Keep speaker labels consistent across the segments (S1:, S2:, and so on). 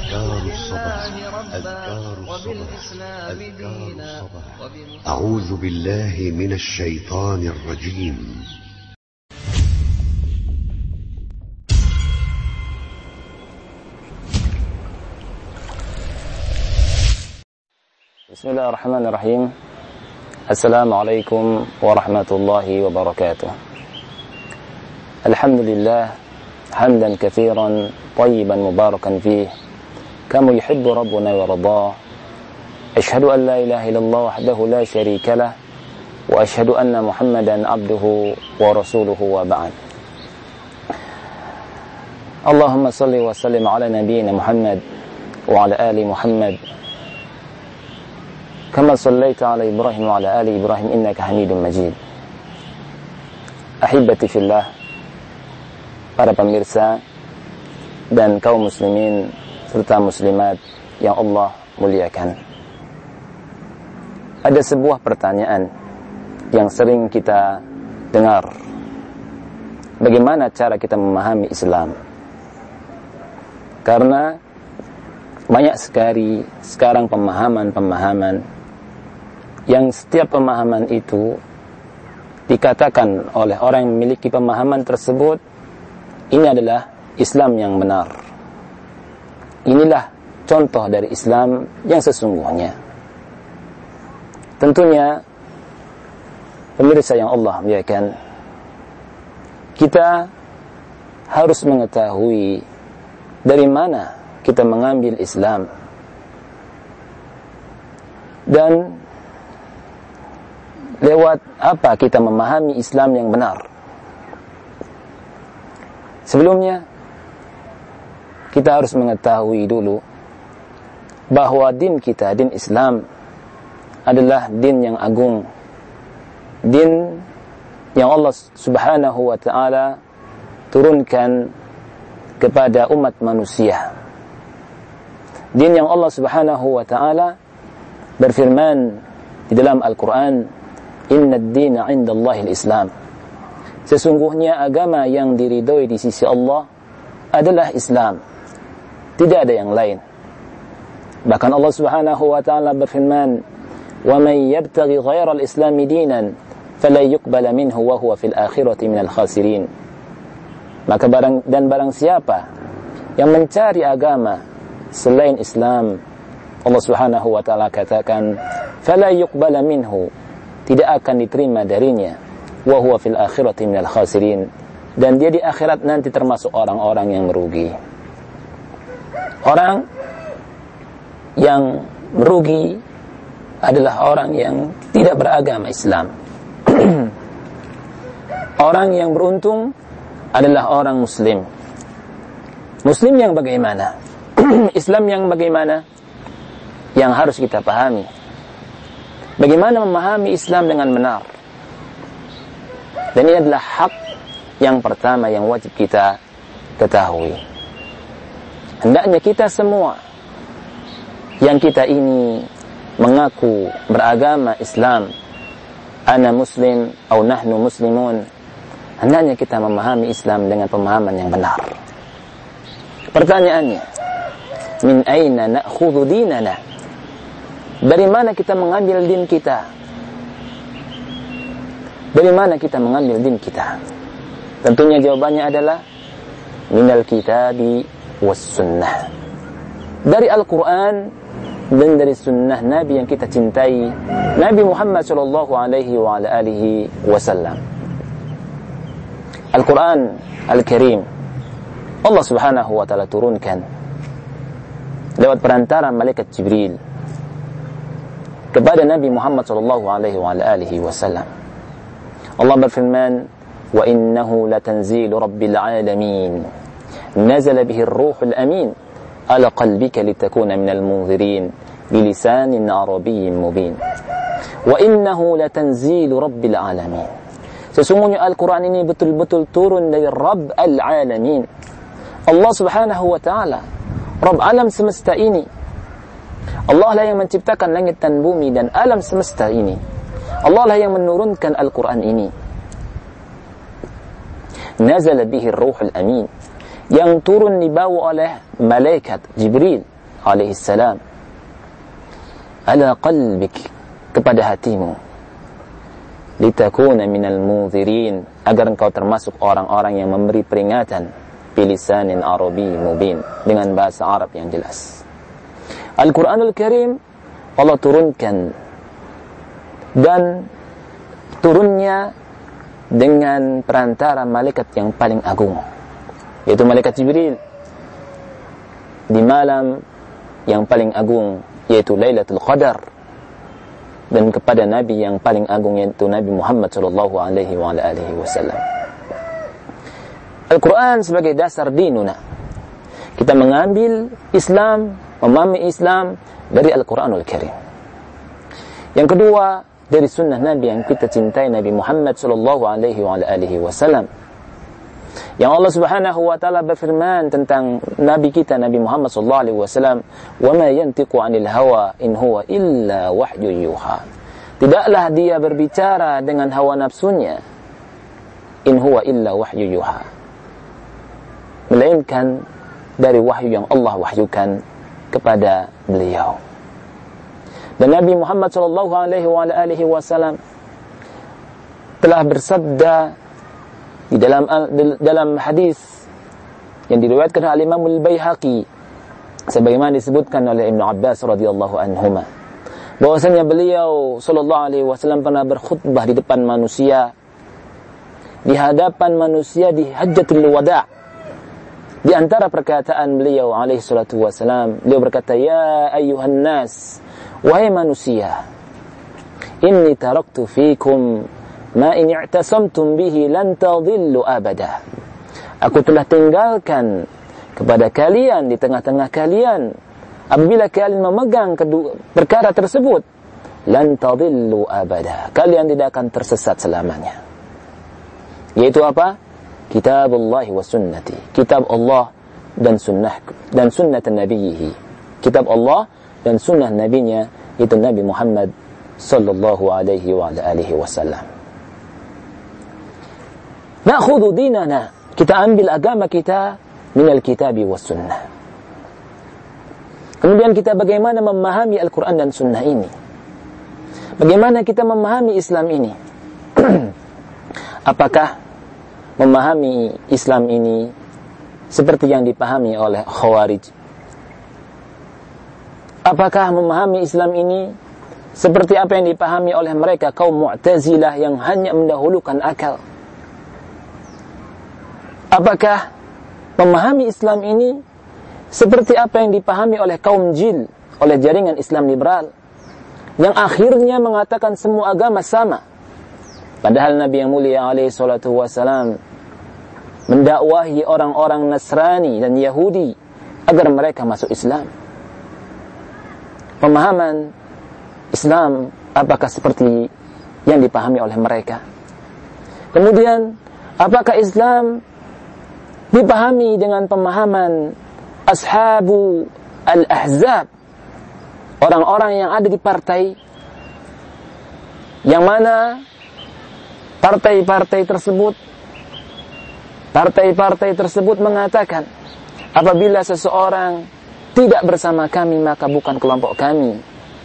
S1: أذكار الصباح أذكار الصباح أعوذ بالله من الشيطان الرجيم.
S2: بسم الله الرحمن الرحيم. السلام عليكم ورحمة الله وبركاته. الحمد لله حمدا كثيرا طيبا مباركا فيه كما يحب ربنا ويرضاه. أشهد أن لا إله إلا الله وحده لا شريك له وأشهد أن محمدا عبده ورسوله وبعد. اللهم صل وسلم على نبينا محمد وعلى آل محمد كما صليت على إبراهيم وعلى آل إبراهيم إنك حميد مجيد. Ahibati fillah, para pemirsa dan kaum muslimin serta muslimat yang Allah muliakan. Ada sebuah pertanyaan yang sering kita dengar. Bagaimana cara kita memahami Islam? Karena banyak sekali sekarang pemahaman-pemahaman yang setiap pemahaman itu dikatakan oleh orang yang memiliki pemahaman tersebut, ini adalah Islam yang benar. Inilah contoh dari Islam yang sesungguhnya. Tentunya pemirsa yang Allah muliakan, kita harus mengetahui dari mana kita mengambil Islam dan lewat apa kita memahami Islam yang benar. Sebelumnya, kita harus mengetahui dulu bahwa din kita, din Islam, adalah din yang agung, din yang Allah Subhanahu wa ta'ala turunkan kepada umat manusia, din yang Allah Subhanahu wa ta'ala berfirman di dalam Al-Quran, Inna ad-dina 'inda Allahil Islam. Sesungguhnya agama yang diridhoi di sisi Allah adalah Islam. Tidak ada yang lain. Bahkan Allah Subhanahu wa ta'ala berfirman, "Wa man yabtaghi ghayra al-Islam dinan, fala yuqbala minhu wa huwa fil akhirati minal khasirin." Maka barang siapa yang mencari agama selain Islam, Allah Subhanahu wa ta'ala katakan, "Fala yuqbala minhu," tidak akan diterima darinya, wa huwa fil akhirati minal khasirin, dan dia di akhirat nanti termasuk orang-orang yang merugi. Orang yang merugi adalah orang yang tidak beragama Islam. Orang yang beruntung adalah orang muslim. Muslim yang bagaimana? Islam yang bagaimana? Yang harus kita pahami. Bagaimana memahami Islam dengan benar? Dan ini adalah hak yang pertama yang wajib kita ketahui. Hendaknya kita semua yang kita ini mengaku beragama Islam, ana muslim atau nahnu muslimun, hendaknya kita memahami Islam dengan pemahaman yang benar. Pertanyaannya, min aina na'khudhu dinana? Dari mana kita mengambil din kita? Dari mana kita mengambil din kita? Tentunya jawabannya adalah minal kitabi was sunnah. Dari Al-Quran dan dari sunnah Nabi yang kita cintai, Nabi Muhammad sallallahu alaihi wa ala alihi wasallam. Al-Quran Al-Karim Allah Subhanahu wa ta'ala turunkan lewat perantara malaikat Jibril kepada Nabi Muhammad sallallahu alaihi wa alihi wasallam. Allah berfirman, "Wa innahu latanzilu rabbil alamin. Nazala bihi ar-ruhul amin ala qalbika litakuna minal munzirin bilisanin arabiyyin mubin." Wa innahu latanzilu rabbil alamin. Sesungguhnya Al-Quran ini betul-betul turun dari Rabb al-alamin. Allah Subhanahu wa ta'ala, Rabb alam semesta ini. Allah lah yang menciptakan langit dan bumi dan alam semesta ini. Allah lah yang menurunkan Al-Quran ini. Nazala bihi ar-ruhul amin, yang turun dibawa oleh malaikat Jibril alaihi salam ala qalbik, kepada hatimu, litakuna minal munzirin, agar engkau termasuk orang-orang yang memberi peringatan, bilisanin arabi mubin, dengan bahasa Arab yang jelas. Al-Quranul Karim Allah turunkan, dan turunnya dengan perantara malaikat yang paling agung, yaitu malaikat Jibril, di malam yang paling agung, yaitu Lailatul Qadar, dan kepada Nabi yang paling agung, yaitu Nabi Muhammad sallallahu alaihi wasallam. Al-Quran sebagai dasar dinuna. Kita mengambil Islam, memahami Islam dari Al-Quranul Karim. Yang kedua, dari sunnah Nabi yang kita cintai, Nabi Muhammad sallallahu alaihi wasallam. Yang Allah Subhanahu wa taala berfirman tentang nabi kita, Nabi Muhammad sallallahu alaihi wasallam, "Wa ma yantiqu 'anil hawa in huwa illa wahyu yuha." Tidaklah dia berbicara dengan hawa nafsunya, in huwa illa wahyu yuha, melainkan dari wahyu yang Allah wahyukan kepada beliau. Dan Nabi Muhammad sallallahu alaihi wasallam telah bersabda di dalam hadis yang diriwayatkan oleh Imam Al-Baihaqi, sebagaimana disebutkan oleh Ibnu Abbas radhiyallahu anhuma, bahwasanya beliau sallallahu alaihi wasallam pernah berkhutbah di depan manusia, di hadapan manusia di Hajjatul Wada'. Di antara perkataan beliau alaihi salatu wasallam, beliau berkata, "Ya ayyuhan nas, wahai manusia, inni taraktu fikum ma in i'tasamtum bihi lan tadhillu abada." Aku telah tinggalkan kepada kalian, di tengah-tengah kalian, apabila kalian memegang kedua perkara tersebut, lan tadhillu abada, kalian tidak akan tersesat selamanya. Yaitu apa? Kitabullah wa sunnati, kitab Allah dan sunnah nabiyhi, kitab Allah dan sunnah nabinya, itu Nabi Muhammad sallallahu alaihi wasallam. Na'khudhu dinana, kita ambil agama kita minal kitabi was sunnah. Kemudian kita bagaimana memahami Al-Quran dan sunnah ini, bagaimana kita memahami Islam ini. Apakah memahami Islam ini seperti yang dipahami oleh Khawarij? Apakah memahami Islam ini seperti apa yang dipahami oleh mereka kaum Mu'tazilah yang hanya mendahulukan akal? Apakah memahami Islam ini seperti apa yang dipahami oleh kaum Jil, oleh jaringan Islam liberal, yang akhirnya mengatakan semua agama sama? Padahal Nabi yang mulia alaihi salatu wassalam mendakwahi orang-orang Nasrani dan Yahudi agar mereka masuk Islam. Pemahaman Islam apakah seperti yang dipahami oleh mereka? Kemudian, apakah Islam dipahami dengan pemahaman ashabu al-ahzab, orang-orang yang ada di partai, yang mana partai-partai tersebut mengatakan, apabila seseorang tidak bersama kami maka bukan kelompok kami,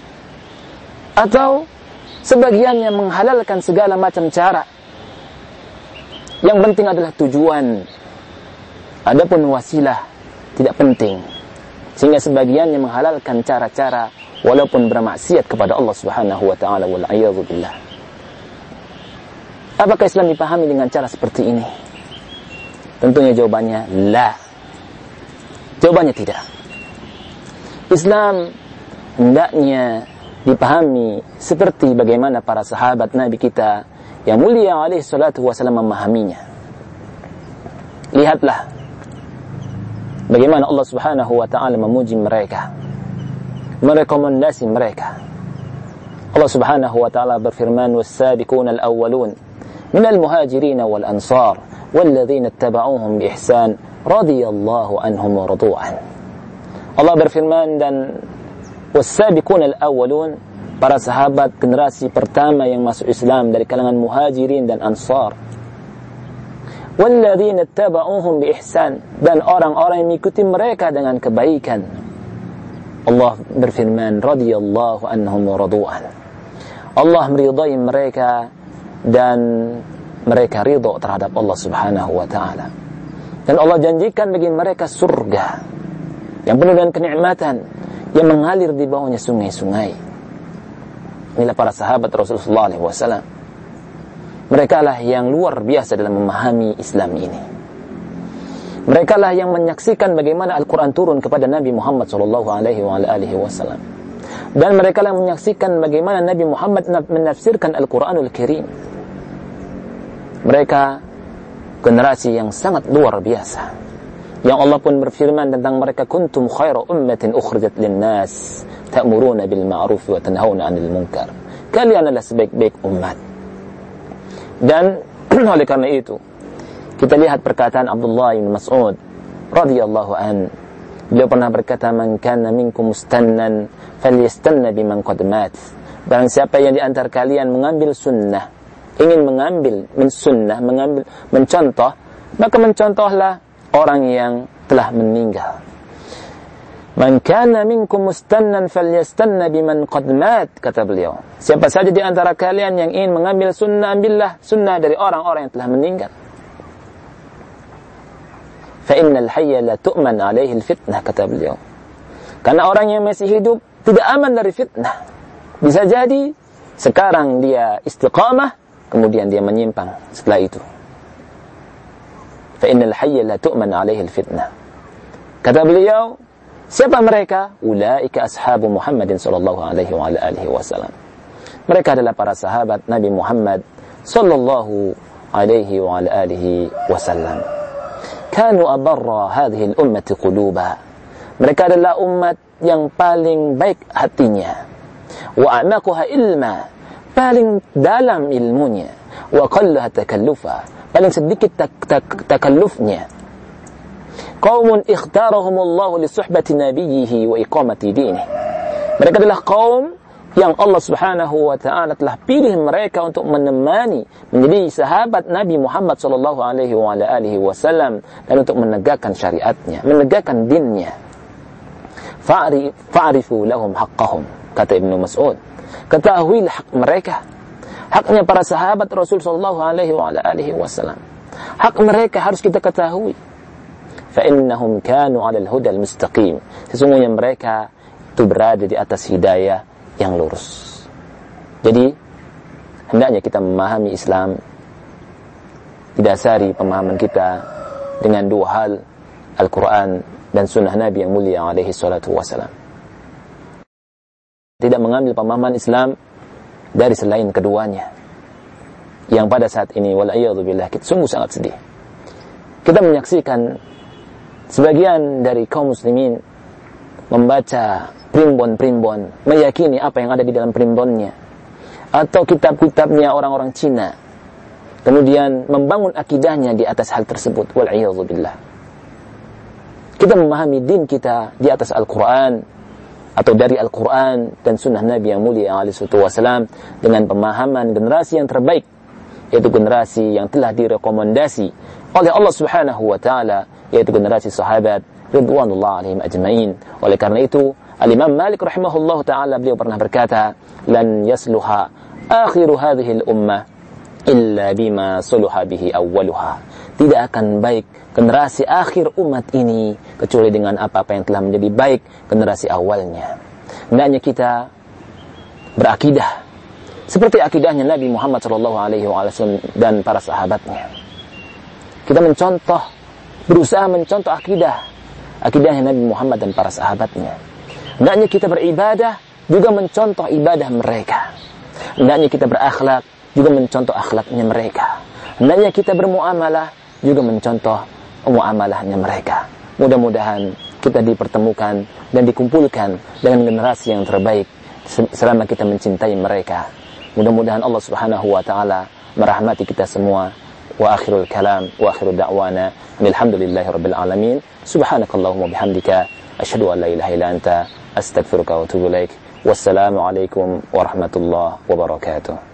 S2: atau sebagiannya menghalalkan segala macam cara, yang penting adalah tujuan, adapun wasilah tidak penting, sehingga sebagiannya menghalalkan cara-cara walaupun bermaksiat kepada Allah Subhanahu wa taala, wal a'yadzu billah. Apakah Islam dipahami dengan cara seperti ini? Tentunya jawabannya la. Jawabannya tidak. Islam hendaknya dipahami seperti bagaimana para sahabat Nabi kita yang mulia alaihi salatu wasallam memahaminya. Lihatlah bagaimana Allah Subhanahu wa taala memuji mereka, merekomendasi mereka. Allah Subhanahu wa taala berfirman, "Was-sabiquna al-awwalun minal muhajirin wal ansar walladzina ittaba'uuhum biihsan radhiyallahu anhum wa radu an." Allah berfirman, dan was-sabiquna al-awwalun, para sahabat generasi pertama yang masuk Islam dari kalangan muhajirin dan ansar, walladzina ittaba'uuhum biihsan, dan orang-orang yang mengikuti mereka dengan kebaikan, Allah berfirman, radhiyallahu anhum wa radu'an. Allah meridai mereka dan mereka ridha terhadap Allah Subhanahu wa taala. Dan Allah janjikan bagi mereka surga yang penuh dengan kenikmatan yang mengalir di bawahnya sungai-sungai. Inilah para sahabat Rasulullah SAW. Mereka lah yang luar biasa dalam memahami Islam ini. Mereka lah yang menyaksikan bagaimana Al-Quran turun kepada Nabi Muhammad SAW. Dan mereka lah yang menyaksikan bagaimana Nabi Muhammad menafsirkan Al-Quranul Karim. Mereka generasi yang sangat luar biasa, yang Allah pun berfirman tentang mereka, kuntum khaira ummatin ukhrijat linnas ta'muruna bil ma'ruf wa tanhauna 'anil munkar. Kalian adalah sebaik-baik umat. Dan oleh karena itu kita lihat perkataan Abdullah bin Mas'ud radhiyallahu an. Beliau pernah berkata, man kana minkum mustannan falyastanna biman qad mat. Barang siapa yang di antara kalian mengambil sunnah, ingin mengambil sunnah, mencontoh, maka mencontohlah orang yang telah meninggal. Man kana minkum mustannan falyastanna biman qad mat, kata beliau. Siapa saja di antara kalian yang ingin mengambil sunnah, ambillah sunnah dari orang-orang yang telah meninggal. Fa innal hayya la tu'man 'alaihi al-fitnah, kata beliau. Karena orang yang masih hidup tidak aman dari fitnah. Bisa jadi sekarang dia istiqamah, kemudian dia menyimpang setelah itu. Fa innal hayya la tu'man 'alaihi al-fitnah. Kata beliau, siapa mereka? Ulaika ashabu Muhammadin sallallahu alaihi wa alihi wasallam. Mereka adalah para sahabat Nabi Muhammad sallallahu alaihi wa alihi wasallam. Kanu abarra hadhihi al-ummati quluba. Mereka adalah umat yang paling baik hatinya. Wa a'maquha ilma, paling dalam ilmunya. Wa qallaha takallufa, paling sedikit takallufnya. Qaumun ikhtarahumullahu li suhbati nabiyhi wa iqamati dinihi. Mereka adalah kaum yang Allah Subhanahu wa taala telah pilih mereka untuk menemani, menjadi sahabat Nabi Muhammad sallallahu alaihi wa alihi wasallam, dan untuk menegakkan syariatnya, menegakkan dinnya. Fa'rifu lahum haqqahum, kata Ibnu Mas'ud. Ketahuilah hak mereka, haknya para sahabat Rasul sallallahu alaihi wa alihi wasallam. Hak mereka harus kita ketahui. Fa innahum kanu 'alal hudal mustaqim. Sesungguhnya mereka itu berada di atas hidayah yang lurus. Jadi hendaknya kita memahami Islam, didasari pemahaman kita dengan dua hal, Al-Quran dan sunnah Nabi yang mulia alaihi salatu wassalam. Tidak mengambil pemahaman Islam dari selain keduanya, yang pada saat ini wal'iyadzubillah kita sungguh sangat sedih. Kita menyaksikan sebagian dari kaum muslimin membaca primbon-primbon, meyakini apa yang ada di dalam primbonnya, atau kitab-kitabnya orang-orang Cina, kemudian membangun akidahnya di atas hal tersebut. Wal'iyadzubillah. Kita memahami din kita di atas Al-Quran, atau dari Al-Quran dan sunnah Nabi yang mulia alaihi wasallam, dengan pemahaman generasi yang terbaik, yaitu generasi yang telah direkomendasi oleh Allah Subhanahu wa taala, yaitu generasi sahabat ridwanullah alaihim ajmain. Oleh karena itu Al-Imam Malik rahimahullah ta'ala beliau pernah berkata, lan yasluha akhiru hadhihi al-ummah illa bima suluha bihi awwaluha. Tidak akan baik generasi akhir umat ini kecuali dengan apa-apa yang telah menjadi baik generasi awalnya. Hendaknya kita berakidah seperti akidahnya Nabi Muhammad SAW dan para sahabatnya. Kita berusaha mencontoh akidahnya Nabi Muhammad dan para sahabatnya. Hendaknya kita beribadah juga mencontoh ibadah mereka. Hendaknya kita berakhlak juga mencontoh akhlaknya mereka. Hendaknya kita bermuamalah juga mencontoh muamalahnya mereka. Mudah-mudahan kita dipertemukan dan dikumpulkan dengan generasi yang terbaik selama kita mencintai mereka. Mudah-mudahan Allah Subhanahu wa taala merahmati kita semua. Wa akhirul kalam wa akhiru da'wana alhamdulillahi rabbil alamin. Subhanakallahumma bihamdika asyhadu an la ilaha illa anta astaghfiruka wa atubu ilaik. Wassalamu alaikum warahmatullahi wabarakatuh.